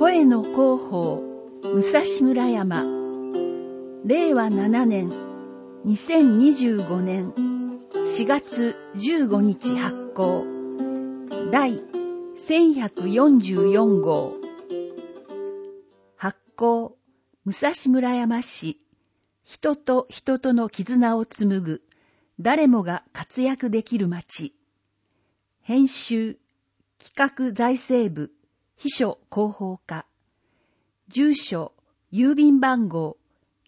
声の広報武蔵村山令和7年2025年4月15日発行第1144号発行武蔵村山市人と人との絆を紡ぐ誰もが活躍できる街編集企画財政部秘書広報課住所郵便番号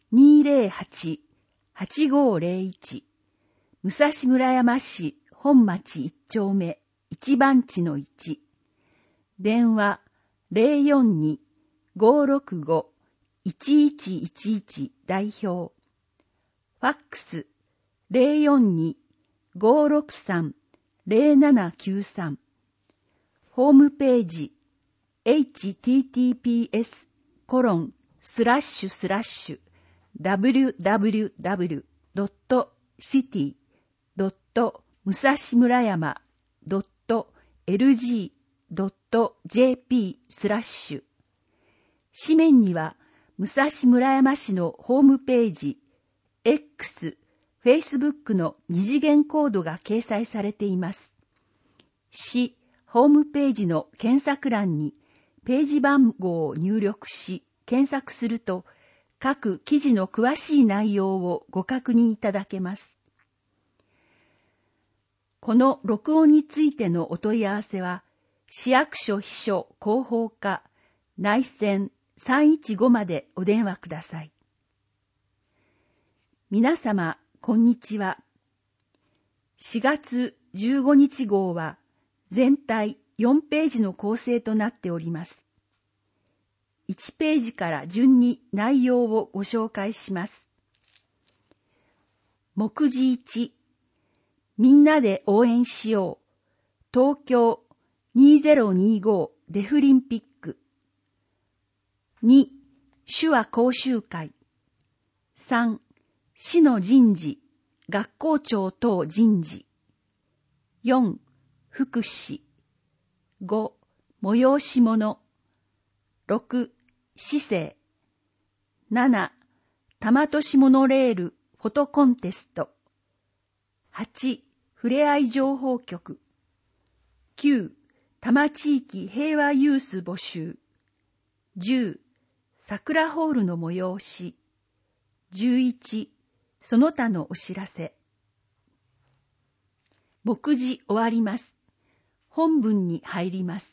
208-8501 武蔵村山市本町1丁目1番地の1電話 042-565-1111 代表ファックス 042-563-0793 ホームページhttps://www.city.musashimurayama.lg.jp/ 紙面には武蔵村山市のホームページ X、Facebook の二次元コードが掲載されています。市ホームページの検索欄にページ番号を入力し検索すると各記事の詳しい内容をご確認いただけます。この録音についてのお問い合わせは市役所秘書広報課内線315までお電話ください。皆様こんにちは。4月15日号は全体4ページの構成となっております。1ページから順に内容をご紹介します。目次1、みんなで応援しよう。東京2025デフリンピック。2、手話講習会。3、市の人事、学校長等人事。4、福祉。5、催し物。6、市政。7、多摩都市モノレールフォトコンテスト。8、ふれあい情報局。9、多摩地域平和ユース募集。10、桜ホールの催し。11、その他のお知らせ。目次終わります。本文に入ります。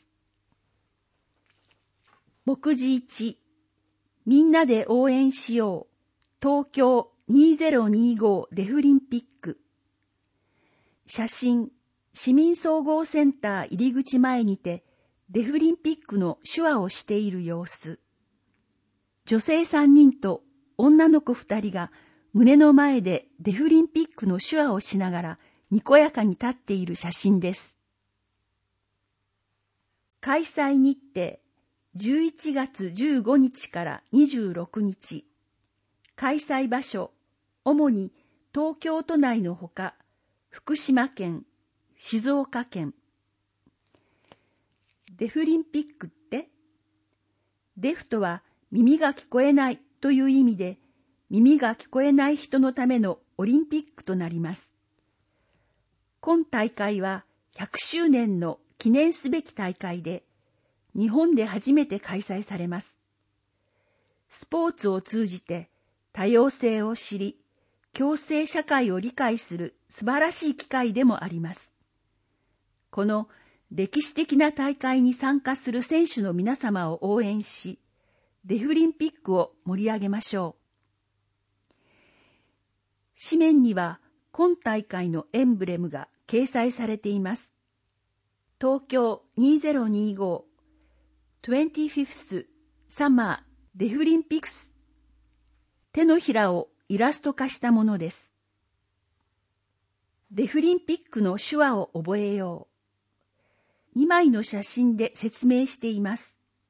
目次1、みんなで応援しよう。東京2025デフリンピック。写真、市民総合センター入り口前にてデフリンピックの手話をしている様子。女性3人と女の子2人が胸の前でデフリンピックの手話をしながらにこやかに立っている写真です。開催日程、11月15日から26日。開催場所、主に東京都内のほか、福島県、静岡県。デフリンピックって？デフとは耳が聞こえないという意味で、耳が聞こえない人のためのオリンピックとなります。今大会は100周年の記念すべき大会で、日本で初めて開催されます。スポーツを通じて多様性を知り、共生社会を理解する素晴らしい機会でもあります。この歴史的な大会に参加する選手の皆様を応援し、デフリンピックを盛り上げましょう。紙面には今大会のエンブレムが掲載されています。東京2025 25th Summer デフリンピックス。手のひらをイラスト化したものです。デフリンピックの手話を覚えよう。2枚の写真で説明しています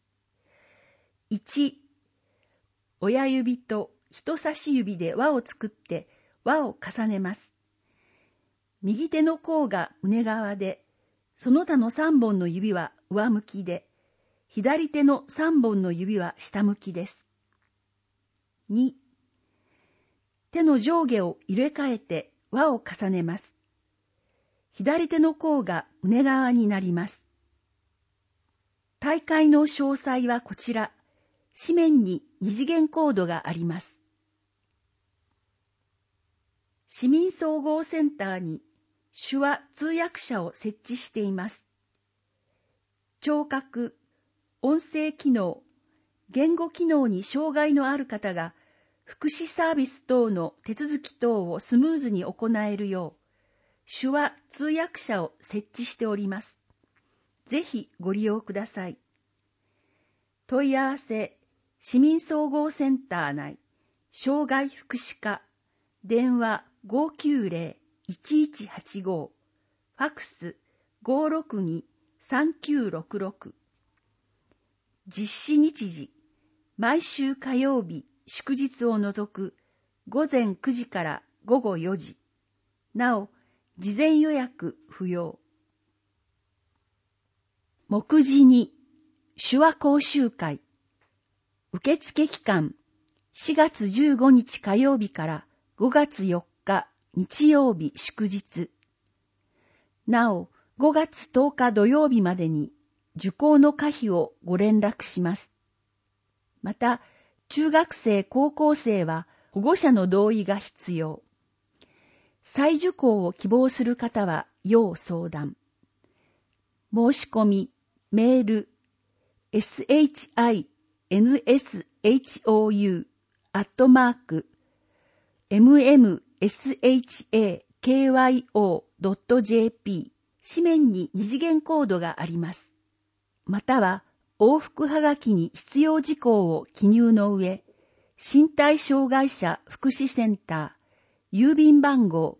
。1、親指と人差し指で輪を作って輪を重ねます。右手の甲が胸側で、その他の3本の指は上向きで、 左手の3本の指は下向きです。2、手の上下を入れ替えて輪を重ねます。左手の甲が胸側になります。大会の詳細はこちら。紙面に二次元コードがあります。市民総合センターに手話通訳者を設置しています。聴覚、音声機能、言語機能に障害のある方が福祉サービス等の手続き等をスムーズに行えるよう、手話通訳者を設置しております。ぜひご利用ください。問い合わせ、市民総合センター内、障害福祉課、電話 590-1185、ファクス 562-3966。実施日時、毎週火曜日、祝日を除く午前9時から午後4時。なお、事前予約不要。目次2、手話講習会。受付期間、4月15日火曜日から5月4日日曜日祝日。なお、5月10日土曜日までに受講の可否をご連絡します。また、中学生・高校生は保護者の同意が必要。再受講を希望する方は要相談。申し込み、メール、shingnsho.mmshakyo.jp 紙面に二次元コードがあります。または、往復はがきに必要事項を記入の上、身体障害者福祉センター、郵便番号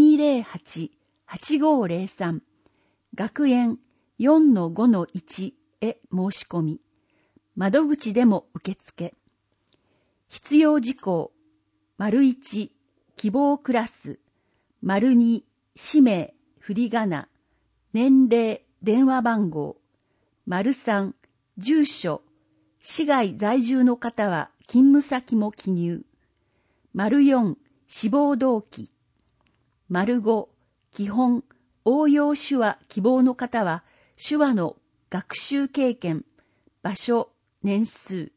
208-8503、学園 4-5-1 へ申し込み、窓口でも受付。必要事項、1、希望クラス、2、氏名、振り仮名、年齢、電話番号、3、住所、市外在住の方は勤務先も記入。4、志望動機。5、基本、応用手話希望の方は手話の学習経験、場所、年数。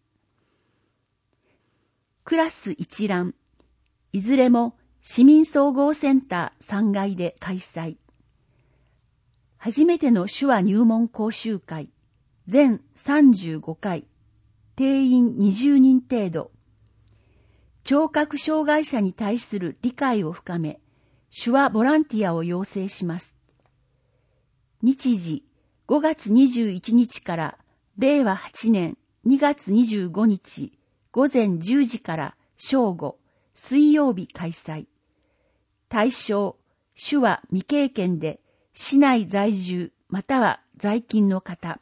クラス一覧。いずれも市民総合センター3階で開催。初めての手話入門講習会。全35回。定員20人程度。聴覚障害者に対する理解を深め、手話ボランティアを要請します。日時、5月21日から令和8年2月25日午前10時から正午、水曜日開催。対象、手話未経験で市内在住または在勤の方。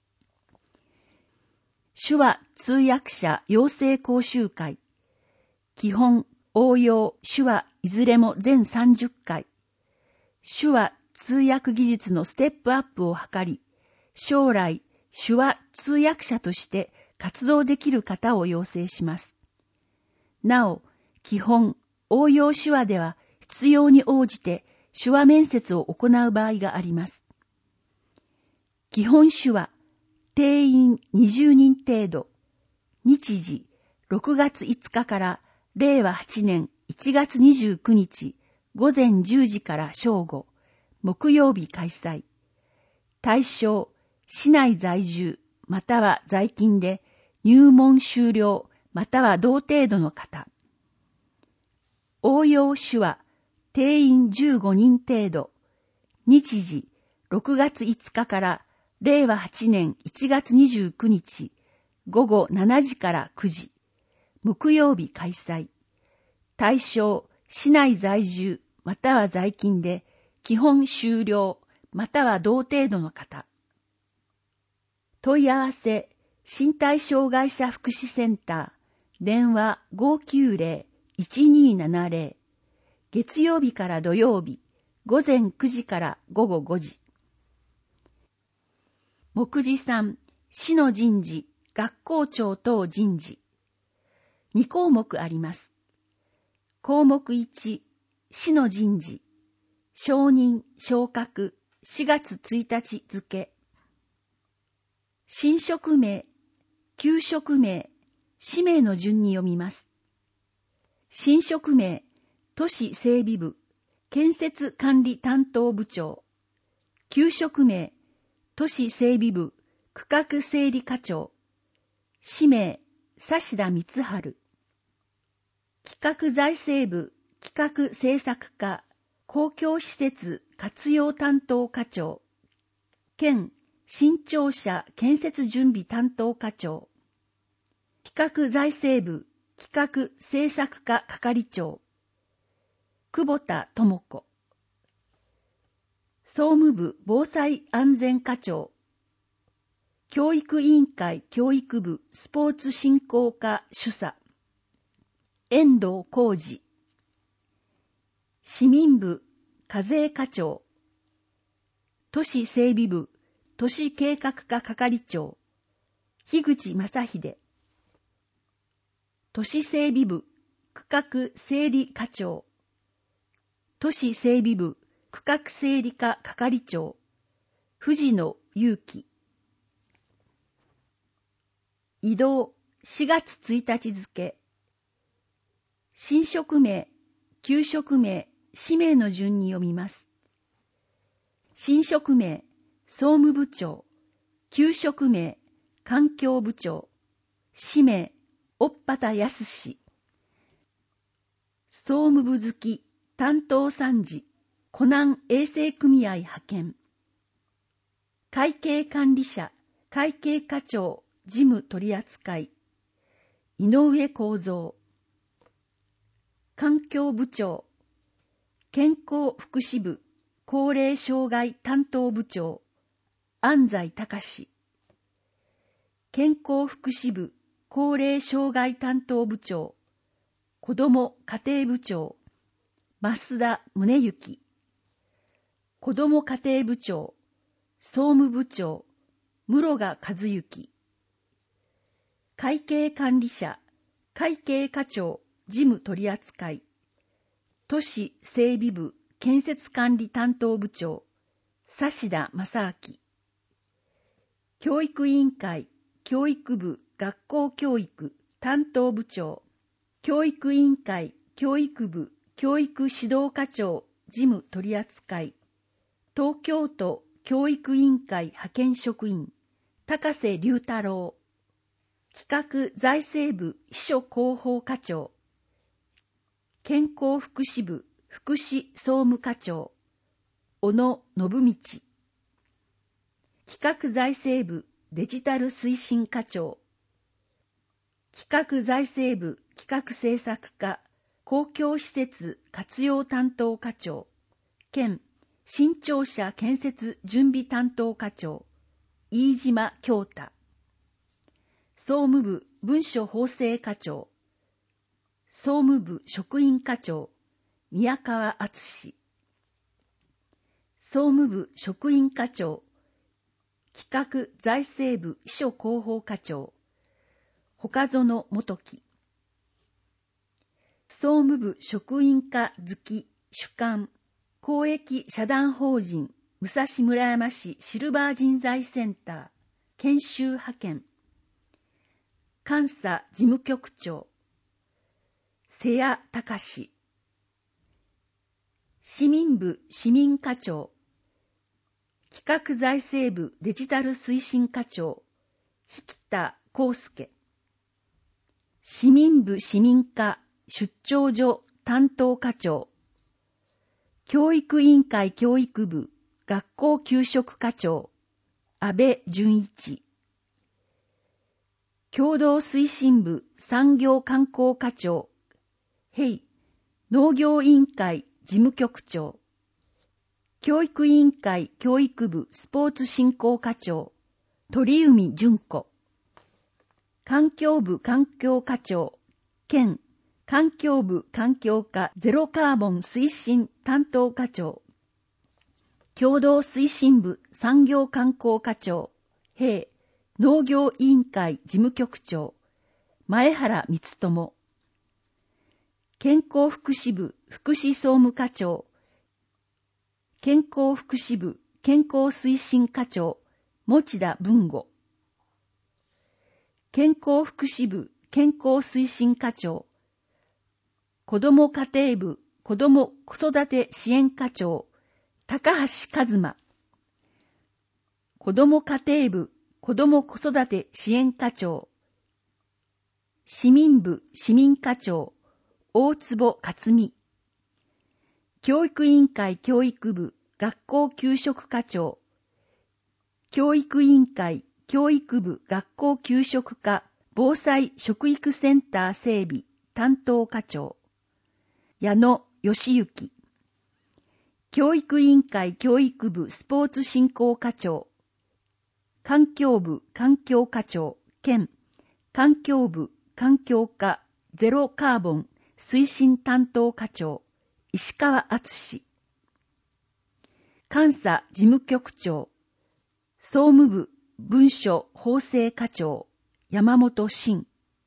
手話通訳者養成講習会。基本、応用、手話いずれも全30回。手話通訳技術のステップアップを図り、将来、手話通訳者として活動できる方を養成します。なお、基本、応用手話では必要に応じて手話面接を行う場合があります。基本手話、定員20人程度。日時、6月5日から令和8年1月29日午前10時から正午、木曜日開催。対象、市内在住または在勤で入門修了または同程度の方。応用手話、定員15人程度。日時、6月5日から令和8年1月29日午後7時から9時、木曜日開催。対象、市内在住または在勤で基本修了または同程度の方。問い合わせ、身体障害者福祉センター、電話 590-1270、月曜日から土曜日、午前9時から午後5時。目次3、 市の人事、学校長等人事。2項目あります。項目1、市の人事。承認、昇格、4月1日付。新職名、旧職名、氏名の順に読みます。新職名、都市整備部、建設管理担当部長。旧職名、都市整備部、区画整理課長。氏名、指田光晴。企画財政部、企画政策課、公共施設活用担当課長。兼新庁舎建設準備担当課長。企画財政部、企画政策課係長。久保田智子。総務部防災安全課長。教育委員会教育部スポーツ振興課主査。遠藤浩二。市民部課税課長。都市整備部都市計画課係長。樋口正秀。都市整備部区画整理課長。都市整備部区画整理課係長。藤野祐樹。異動4月1日付。新職名、旧職名、氏名の順に読みます。新職名、総務部長。旧職名、環境部長。氏名、小っ端康。総務部付担当参事、湖南衛生組合派遣。会計管理者、会計課長、事務取扱い。井上幸三。環境部長。健康福祉部、高齢障害担当部長。安西隆。健康福祉部、高齢障害担当部長。子ども家庭部長。増田宗之。子ども家庭部長。総務部長。室賀和幸。会計管理者、会計課長、事務取扱い。都市整備部建設管理担当部長。指田正明。教育委員会教育部学校教育担当部長。教育委員会教育部教育指導課長事務取扱い。東京都教育委員会派遣職員。高瀬龍太郎。企画財政部秘書広報課長。健康福祉部福祉総務課長。小野信道。企画財政部デジタル推進課長。企画財政部企画政策課公共施設活用担当課長。兼新庁舎建設準備担当課長。飯島京太。総務部文書法制課長。総務部職員課長。宮川敦。総務部職員課長。企画財政部秘書広報課長。岡園元樹。総務部職員課付主幹。公益社団法人武蔵村山市シルバー人材センター研修派遣。監査事務局長。瀬谷隆。市民部市民課長。企画財政部デジタル推進課長。引田康介。市民部市民課出張所担当課長。教育委員会教育部学校給食課長。安倍淳一。共同推進部産業観光課長。農業委員会事務局長。教育委員会教育部スポーツ振興課長。鳥海淳子。環境部環境課長。兼環境部環境課ゼロカーボン推進担当課長。共同推進部産業観光課長。 農業委員会事務局長、前原光友。健康福祉部福祉総務課長、健康福祉部健康推進課長、持田文吾。健康福祉部健康推進課長、子ども家庭部子ども子育て支援課長、高橋一馬。子ども家庭部子ども子育て支援課長、市民部市民課長、大坪克美。教育委員会教育部学校給食課長、教育委員会教育部学校給食課防災食育センター整備担当課長、矢野義行。教育委員会教育部スポーツ振興課長、環境部環境課長兼環境部環境課ゼロカーボン推進担当課長、石川敦。監査事務局長、総務部文書法制課長、山本真。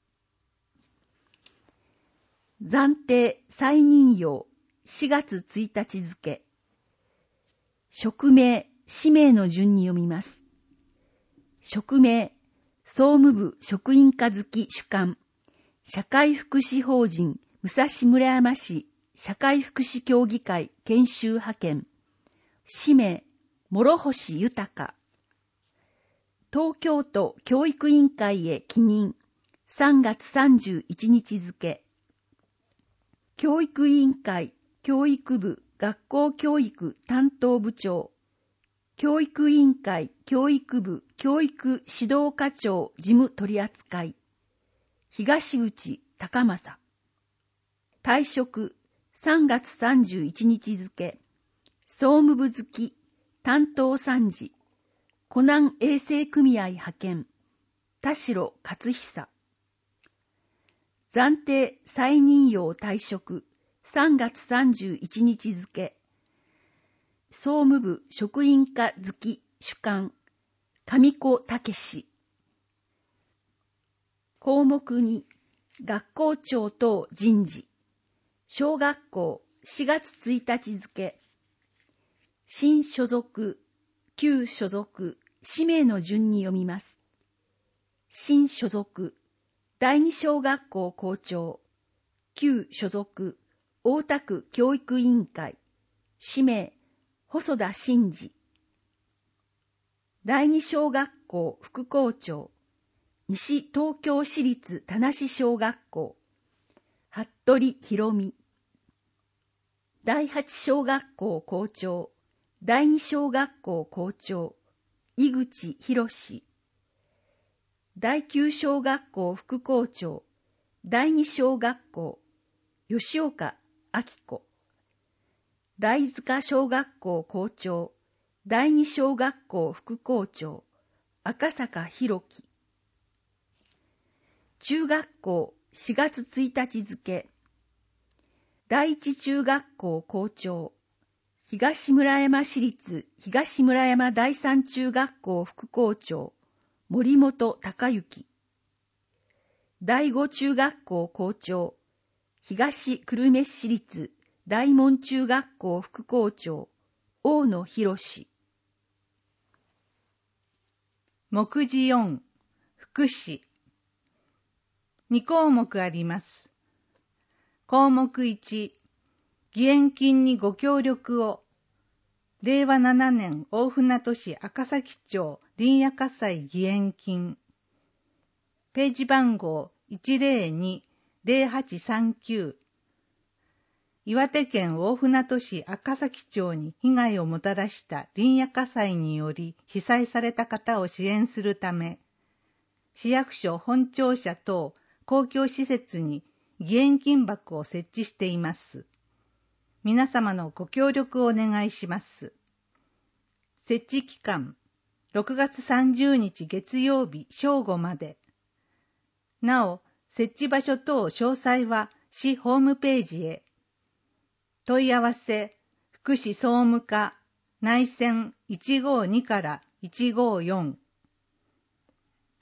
暫定再任用4月1日付。職名、氏名の順に読みます。職名、総務部職員課付主幹、社会福祉法人武蔵村山市社会福祉協議会研修派遣。氏名、諸星豊。東京都教育委員会へ帰任、3月31日付。教育委員会教育部学校教育担当部長、教育委員会教育部教育指導課長事務取扱い、東口高政。退職、3月31日付。総務部付担当参事、湖南衛生組合派遣、田代勝久。暫定再任用退職、3月31日付。総務部職員課付主幹、上子武史。項目2、学校長等人事。小学校4月1日付。新所属、旧所属、氏名の順に読みます。新所属、第二小学校校長、旧所属、大田区教育委員会、氏名、細田真二。第二小学校副校長、西東京市立田無小学校、服部博美。第八小学校校長、第二小学校校長、井口博。第九小学校副校長、第二小学校、吉岡明子。第塚小学校校長、第二小学校副校長、赤坂博樹。中学校4月1日付。第一中学校校長、東村山市立東村山第三中学校副校長、森本隆之。第五中学校校長、東久留米市立大門中学校副校長、大野博。 目次4、福祉。2項目あります。項目1、義援金にご協力を。令和7年大船渡市赤崎町林野火災義援金。ページ番号102-0839。岩手県大船渡市赤崎町に被害をもたらした林野火災により被災された方を支援するため、市役所本庁舎等公共施設に義援金箱を設置しています。皆様のご協力をお願いします。設置期間、6月30日月曜日正午まで。なお、設置場所等詳細は市ホームページへ。問い合わせ、福祉総務課、内線152から154。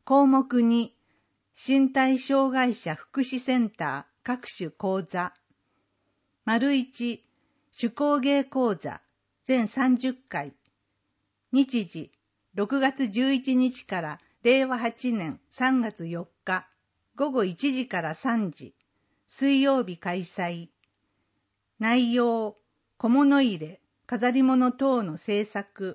項目2、身体障害者福祉センター各種講座。丸1、手工芸講座全30回。日時、6月11日から令和8年3月4日、午後1時から3時、水曜日開催。内容、小物入れ、飾り物等の制作。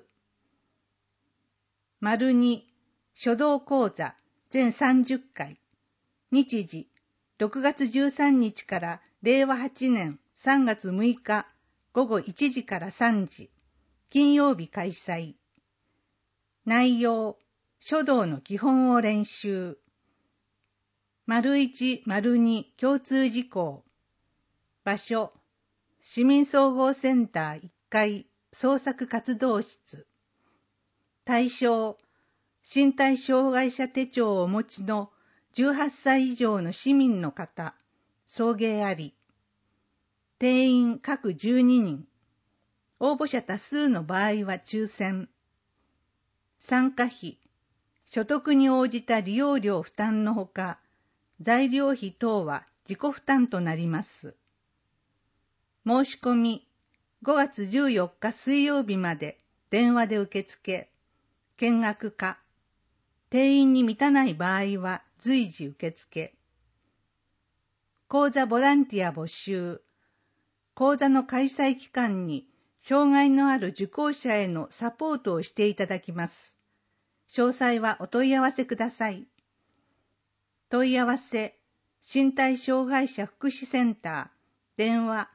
丸2、書道講座全30回。日時、6月13日から令和8年3月6日午後1時から3時、金曜日開催。内容、書道の基本を練習。丸1、丸2、共通事項。場所、市民総合センター1階創作活動室。対象、身体障害者手帳をお持ちの18歳以上の市民の方、送迎あり。定員各12人。応募者多数の場合は抽選。参加費、所得に応じた利用料負担のほか、材料費等は自己負担となります。申し込み、5月14日水曜日まで電話で受付、見学可。定員に満たない場合は随時受付。講座ボランティア募集。講座の開催期間に障害のある受講者へのサポートをしていただきます。詳細はお問い合わせください。問い合わせ、身体障害者福祉センター、電話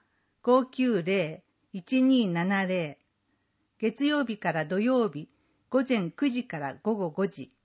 590-1270、月曜日から土曜日、午前9時から午後5時。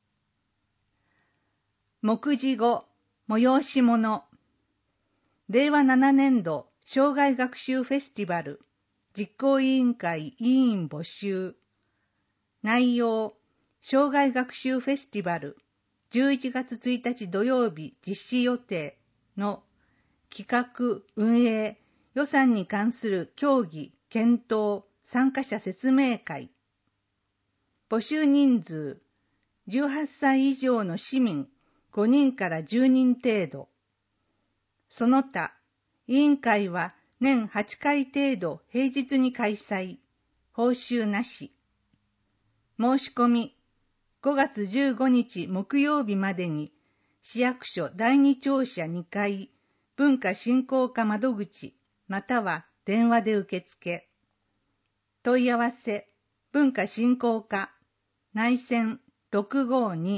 目次後、催し物。令和7年度障害学習フェスティバル実行委員会委員募集。内容、障害学習フェスティバル11月1日土曜日実施予定の企画、運営、予算に関する協議、検討、参加者説明会。募集人数、18歳以上の市民5人から10人程度。その他、委員会は年8回程度平日に開催。報酬なし。申し込み、5月15日木曜日までに、市役所第2庁舎2階、文化振興課窓口、または電話で受付。問い合わせ、文化振興課、内線652。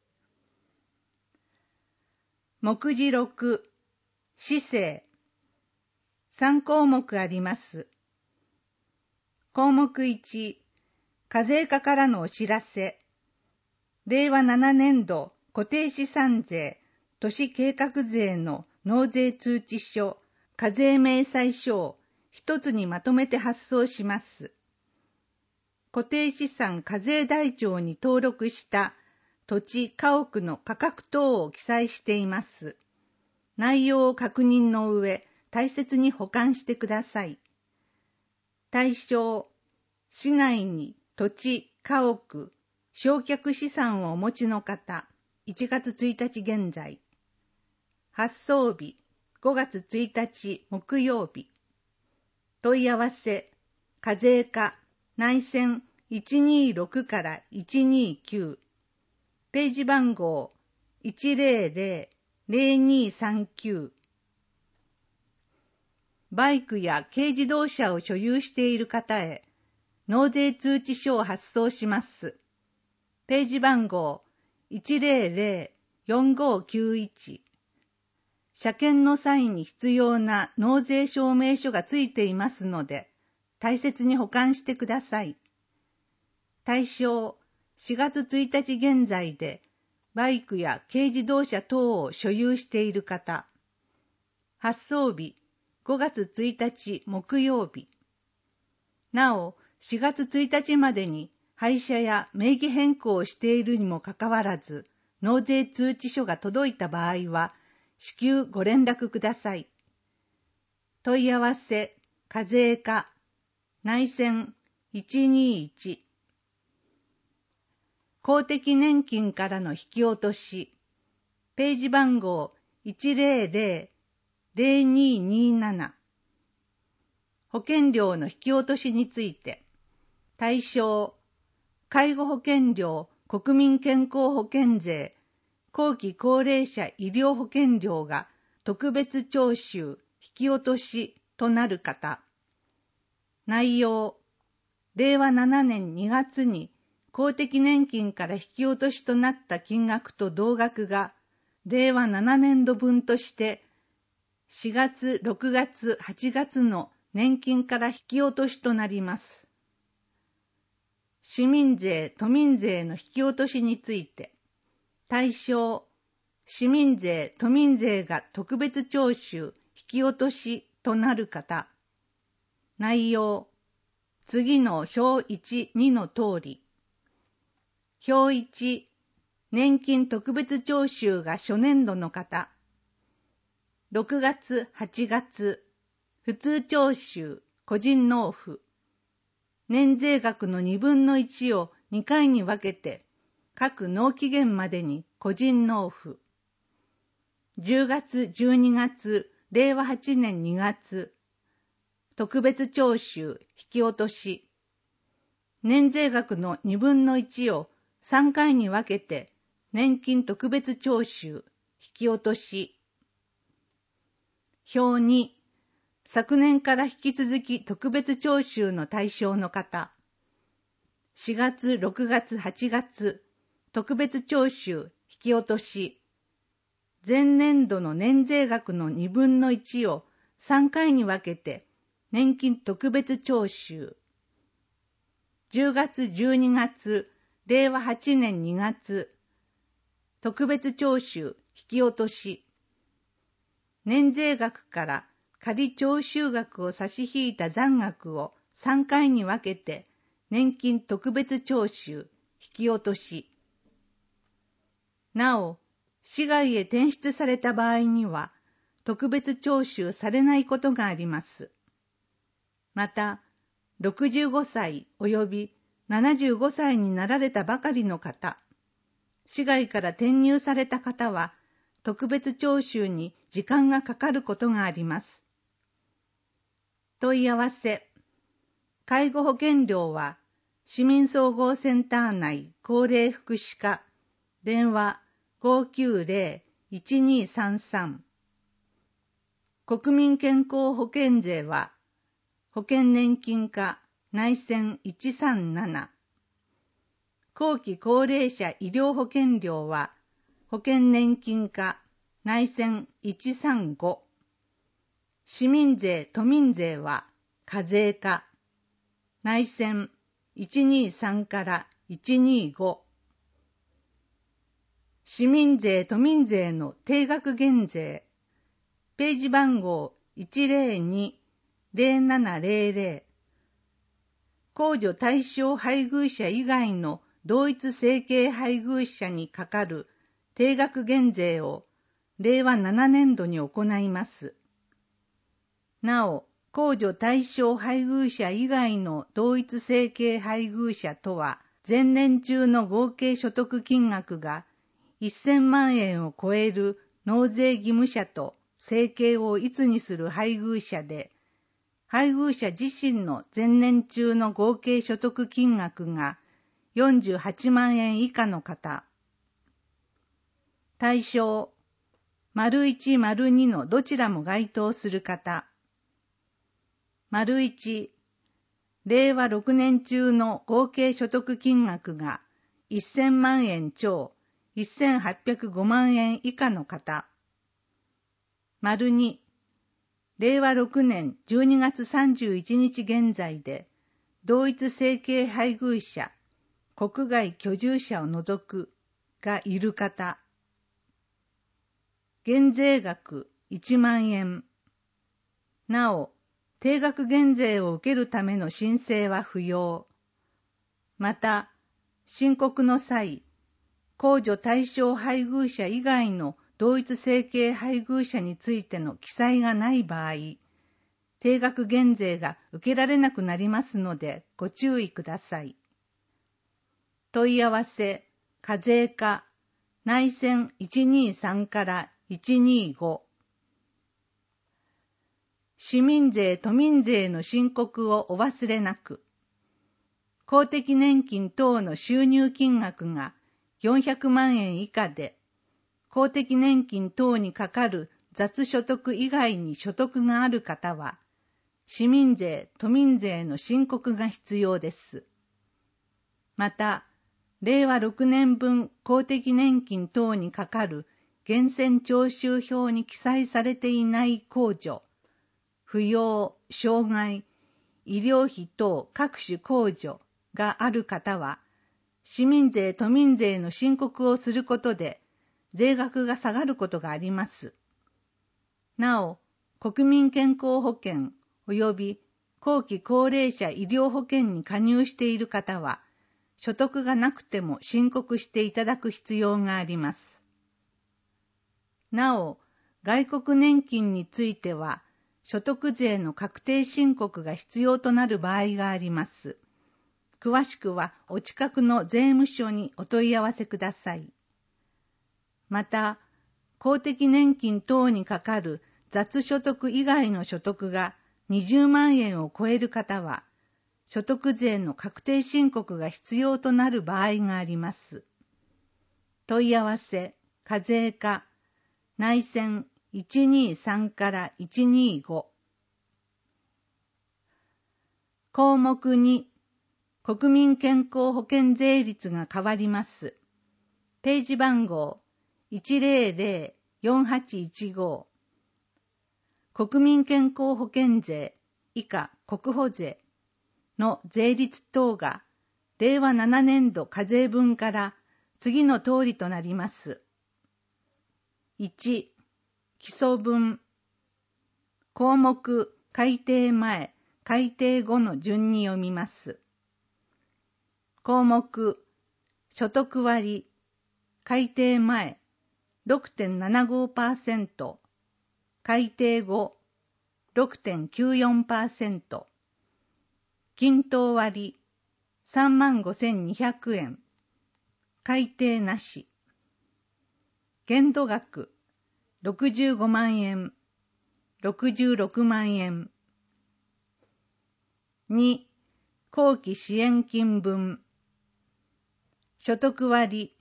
目次6、市政。3項目あります。項目1、課税課からのお知らせ。令和7年度固定資産税、都市計画税の納税通知書、課税明細書を一つにまとめて発送します。固定資産課税台帳に登録した土地・家屋の価格等を記載しています。内容を確認の上、大切に保管してください。対象、市内に土地、家屋、償却資産をお持ちの方、1月1日現在。発送日、5月1日木曜日。問い合わせ、課税課、内線126から129。ページ番号100-0239。バイクや軽自動車を所有している方へ、納税通知書を発送します。ページ番号100-4591。車検の際に必要な納税証明書がついていますので、大切に保管してください。対象、4月1日現在で、バイクや軽自動車等を所有している方。発送日、5月1日木曜日。なお、4月1日までに廃車や名義変更をしているにもかかわらず、納税通知書が届いた場合は、至急ご連絡ください。問い合わせ、課税課、内線121。 公的年金からの引き落とし、ページ番号 100-0227 保険料の引き落としについて、対象、介護保険料、国民健康保険税、後期高齢者医療保険料が特別徴収、引き落としとなる方。内容、令和7年2月に公的年金から引き落としとなった金額と同額が、令和7年度分として4月、6月、8月の年金から引き落としとなります。市民税、都民税の引き落としについて、対象、市民税、都民税が特別徴収、引き落としとなる方。内容、次の表1、2の通り。表1、年金特別徴収が初年度の方。6月、8月、普通徴収、個人納付。年税額の2分の1を2回に分けて、各納期限までに個人納付。10月、12月、令和8年2月、特別徴収、引き落とし。年税額の2分の1を3回に分けて、年金特別徴収、引き落とし。表2、昨年から引き続き特別徴収の対象の方。4月、6月、8月、特別徴収、引き落とし。前年度の年税額の2分の1を3回に分けて、年金特別徴収。10月、12月、令和8年2月、特別徴収、引き落とし。年税額から仮徴収額を差し引いた残額を3回に分けて、年金特別徴収、引き落とし。なお、市外へ転出された場合には、特別徴収されないことがあります。また、65歳及び75歳になられたばかりの方、市外から転入された方は、特別徴収に時間がかかることがあります。問い合わせ。介護保険料は、市民総合センター内高齢福祉課、電話 590-1233。国民健康保険税は、保険年金課内線137。後期高齢者医療保険料は、保険年金課内線135。市民税、都民税は課税課内線123から125。市民税、都民税の定額減税。ページ番号 102-0700。控除対象配偶者以外の同一生計配偶者にかかる定額減税を令和7年度に行います。なお、控除対象配偶者以外の同一生計配偶者とは、前年中の合計所得金額が1000万円を超える納税義務者と生計をいつにする配偶者で、配偶者自身の前年中の合計所得金額が48万円以下の方。対象、①、②のどちらも該当する方。①、令和6年中の合計所得金額が1000万円超1805万円以下の方。②、令和6年12月31日現在で、同一生計配偶者、国外居住者を除くがいる方。減税額1万円。なお、定額減税を受けるための申請は不要。また、申告の際、控除対象配偶者以外の同一生計配偶者についての記載がない場合、定額減税が受けられなくなりますのでご注意ください。問い合わせ、 課税課、内線123から125。市民税・都民税の申告をお忘れなく。公的年金等の収入金額が400万円以下で、公的年金等にかかる雑所得以外に所得がある方は、市民税・都民税の申告が必要です。また、令和6年分公的年金等にかかる源泉徴収票に記載されていない控除、扶養、障害、医療費等各種控除がある方は、市民税・都民税の申告をすることで、税額が下がることがあります。なお、国民健康保険及び後期高齢者医療保険に加入している方は、所得がなくても申告していただく必要があります。なお、外国年金については、所得税の確定申告が必要となる場合があります。詳しくはお近くの税務署にお問い合わせください。また、公的年金等にかかる雑所得以外の所得が20万円を超える方は、所得税の確定申告が必要となる場合があります。問い合わせ、課税課、内線123から125。項目2、国民健康保険税率が変わります。ページ番号100-4815。国民健康保険税以下国保税の税率等が令和7年度課税分から次の通りとなります。1、基礎分。項目改定前、改定後の順に読みます。項目所得割、改定前 6.75%、改定後 6.94%、均等割35,200円、改定なし。限度額65万円、66万円。2、後期支援金分。所得割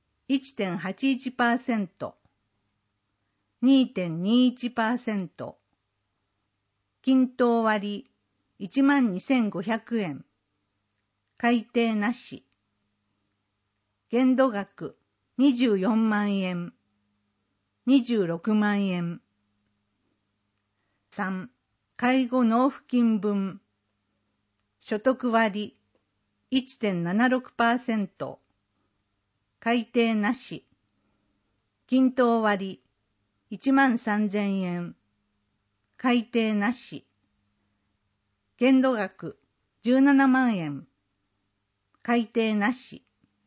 1.81%、2.21%、均等割12,500円、改定なし。限度額24万円、26万円。3、介護納付金分。所得割 1.76%、改定なし。均等割13,000円、改定なし。限度額17万円、改定なし。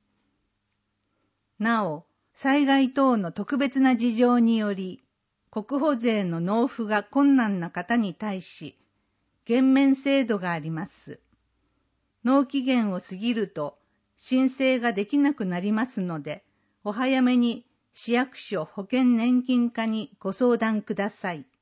なお、災害等の特別な事情により、国保税の納付が困難な方に対し、減免制度があります。納期限を過ぎると申請ができなくなりますので、お早めに市役所保険年金課にご相談ください。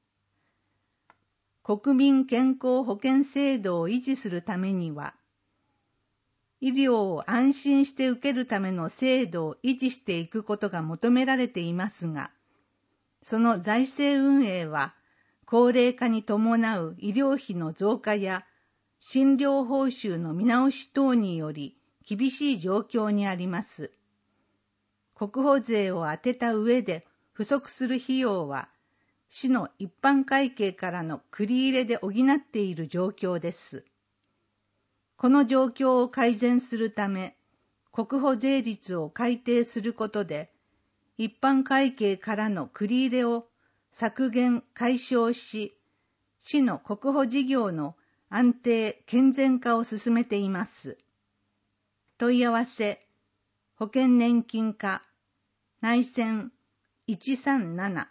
国民健康保険制度を維持するためには、医療を安心して受けるための制度を維持していくことが求められていますが、その財政運営は、高齢化に伴う医療費の増加や診療報酬の見直し等により厳しい状況にあります。国保税を当てた上で不足する費用は、市の一般会計からの繰り入れで補っている状況です。この状況を改善するため、国保税率を改定することで、一般会計からの繰り入れを削減・解消し、市の国保事業の安定・健全化を進めています。問い合わせ、保険年金課、内線137。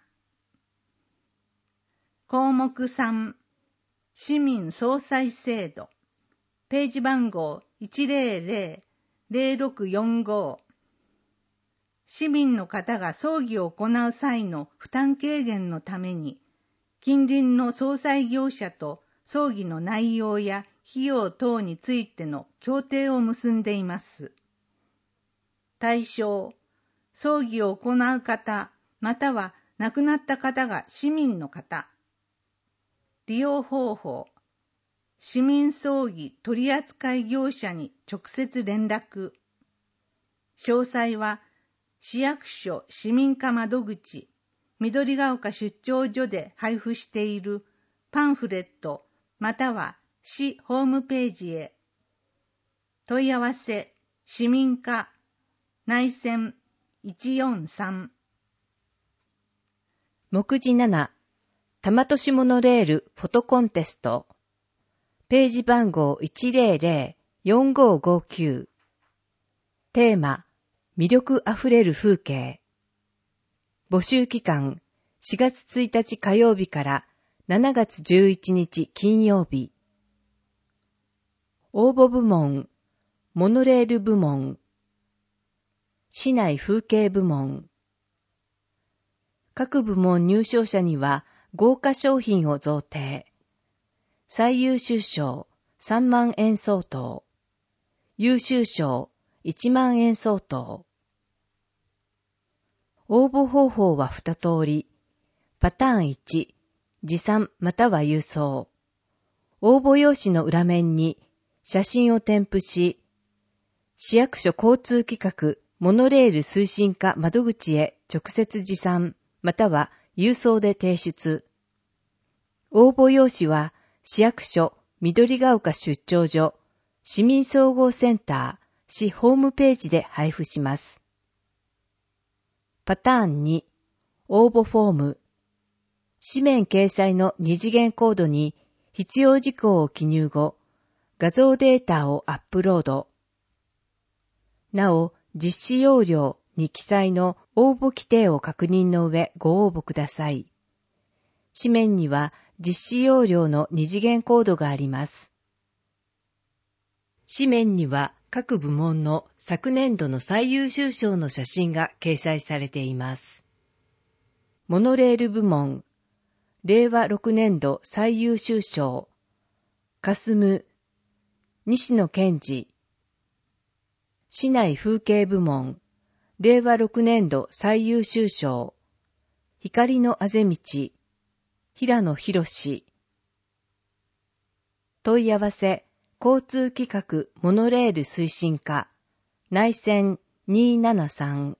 項目3、市民総裁制度。ページ番号100-0645。 市民の方が葬儀を行う際の負担軽減のために、近隣の葬祭業者と葬儀の内容や費用等についての協定を結んでいます。対象、葬儀を行う方、または亡くなった方が市民の方。利用方法、市民葬儀取扱業者に直接連絡。詳細は、市役所市民課窓口、緑ヶ丘出張所で配布しているパンフレットまたは市ホームページへ。問い合わせ、市民課、内線143。 目次7、多摩都市モノレールフォトコンテスト。ページ番号100-4559。テーマ、魅力あふれる風景。募集期間、4月1日火曜日から7月11日金曜日。応募部門、モノレール部門、市内風景部門。各部門入賞者には豪華商品を贈呈。最優秀賞3万円相当。優秀賞1万円相当。応募方法は2通り。パターン1、持参または郵送。応募用紙の裏面に写真を添付し、市役所交通企画モノレール推進課窓口へ直接持参または郵送で提出。応募用紙は市役所緑ヶ丘出張所市民総合センター市ホームページで配布します。パターン2、応募フォーム。紙面掲載の二次元コードに必要事項を記入後、画像データをアップロード。なお、実施要領に記載の応募規定を確認の上ご応募ください。紙面には実施要領の二次元コードがあります。紙面には各部門の昨年度の最優秀賞の写真が掲載されています。モノレール部門、令和6年度最優秀賞、霞、西野健二。市内風景部門、令和6年度最優秀賞、光のあぜ道、平野博。問い合わせ、交通企画モノレール推進課、内線273。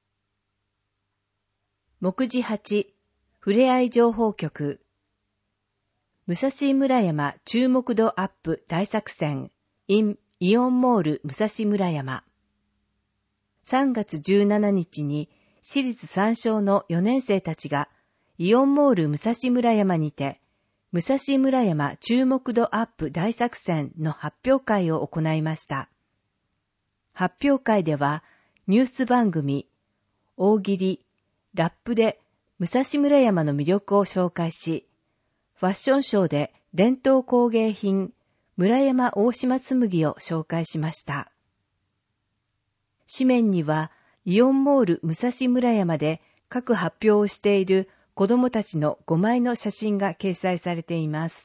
目次8、ふれあい情報局。武蔵村山注目度アップ大作戦 in イオンモール武蔵村山。3月17日に私立三小の4年生たちがイオンモール武蔵村山にて武蔵村山注目度アップ大作戦の発表会を行いました。発表会ではニュース番組、大喜利、ラップで武蔵村山の魅力を紹介し、ファッションショーで伝統工芸品、村山大島紬を紹介しました。紙面にはイオンモール武蔵村山で各発表をしている子どもたちの5枚の写真が掲載されています。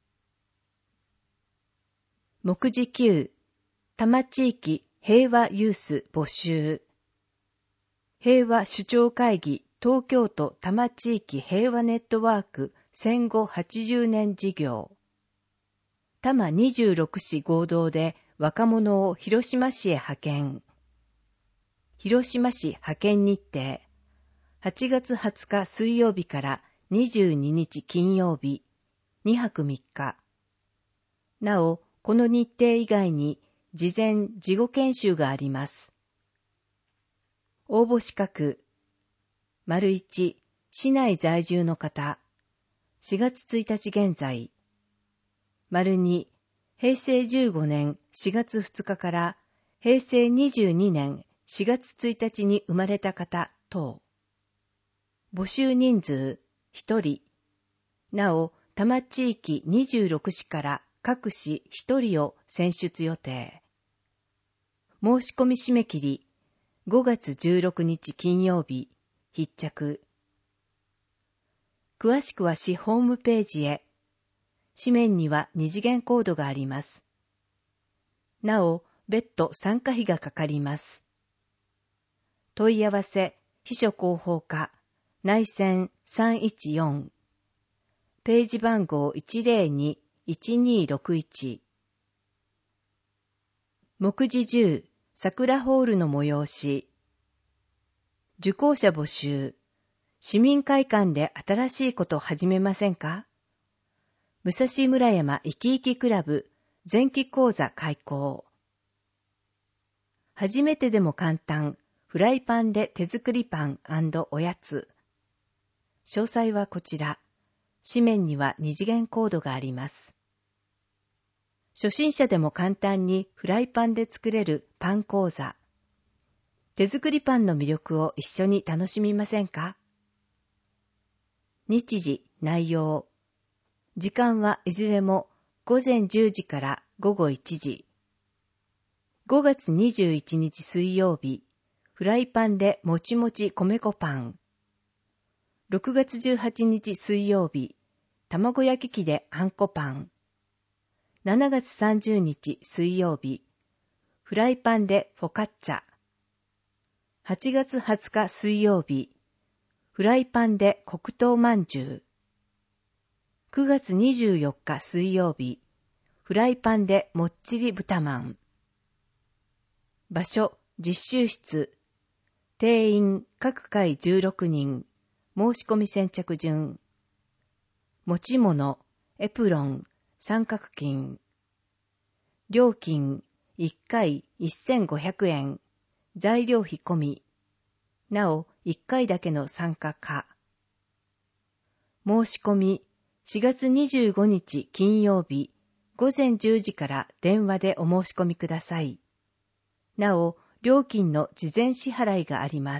目次9、多摩地域平和ユース募集。平和首長会議東京都多摩地域平和ネットワーク戦後80年事業。多摩26市合同で若者を広島市へ派遣。広島市派遣日程。8月20日水曜日から22日金曜日、2泊3日。なお、この日程以外に事前事後研修があります。応募資格。1、市内在住の方。4月1日現在。2、平成15年4月2日から平成22年4月1日に生まれた方等。募集人数1人。なお、多摩地域26市から各市1人を選出予定。申し込み締め切り 5月16日金曜日、必着。詳しくは市ホームページへ。紙面には二次元コードがあります。なお、別途参加費がかかります。問い合わせ、秘書広報課、内線314。ページ番号 102-1261。目次10、桜ホールの催し。受講者募集。市民会館で新しいことを始めませんか？武蔵村山いきいきクラブ前期講座開講。初めてでも簡単、フライパンで手作りパン&おやつ。詳細はこちら。紙面には二次元コードがあります。初心者でも簡単にフライパンで作れるパン講座。手作りパンの魅力を一緒に楽しみませんか？日時、内容。時間はいずれも午前10時から午後1時。5月21日水曜日、フライパンでもちもち米粉パン。6月18日水曜日、卵焼き器であんこパン。7月30日水曜日、フライパンでフォカッチャ。8月20日水曜日、フライパンで黒糖まんじゅう。9月24日水曜日、フライパンでもっちり豚まん。場所、実習室。定員、各回16人。申し込み先着順。持ち物、エプロン、三角巾。料金、1回1500円。材料費込み。なお、1回だけの参加可。申し込み、4月25日金曜日、午前10時から電話でお申し込みください。なお、料金の事前支払いがあります。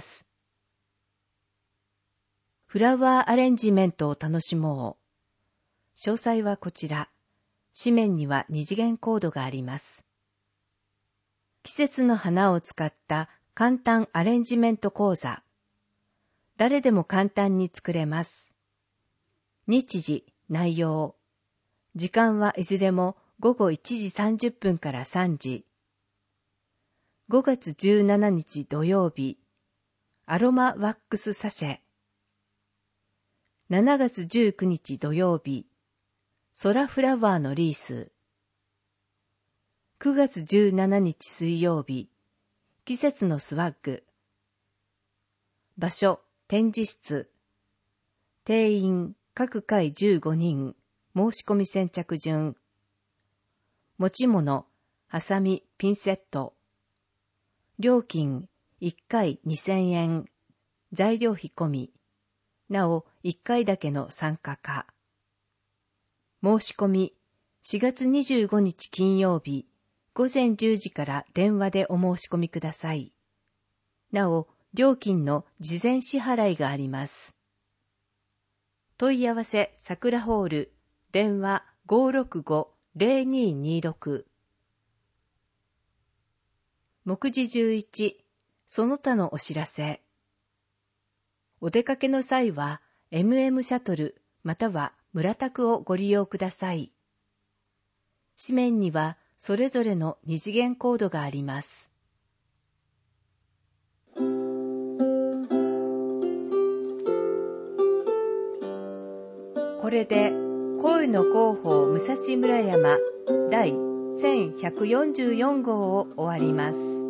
フラワーアレンジメントを楽しもう。詳細はこちら。紙面には二次元コードがあります。季節の花を使った簡単アレンジメント講座。誰でも簡単に作れます。日時、内容。時間はいずれも午後1時30分から3時。5月17日土曜日。アロマワックスサシェ。7月19日土曜日。ソラフラワーのリース。9月17日水曜日。季節のスワッグ。場所、展示室。定員、各回15人。申し込み先着順。持ち物、ハサミ、ピンセット。料金、1回2000円。材料費込み。なお、1回だけの参加可。申し込み、4月25日金曜日、午前10時から電話でお申し込みください。なお、料金の事前支払いがあります。問い合わせ、桜ホール、電話 565-0226。目次11、その他のお知らせ。お出かけの際は、MM シャトルまたは村宅をご利用ください。紙面にはそれぞれの二次元コードがあります。これで声の広報武蔵村山第1144号を終わります。